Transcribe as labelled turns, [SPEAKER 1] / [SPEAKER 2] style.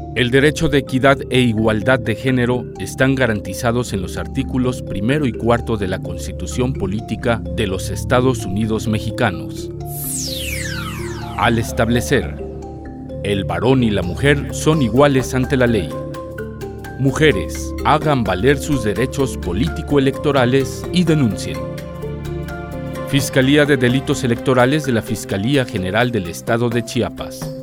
[SPEAKER 1] El derecho de equidad e igualdad de género están garantizados en los artículos 1 y 4 de la Constitución Política de los Estados Unidos Mexicanos. Al establecer: el varón y la mujer son iguales ante la ley. Mujeres, hagan valer sus derechos político-electorales y denuncien. Fiscalía de Delitos Electorales de la Fiscalía General del Estado de Chiapas.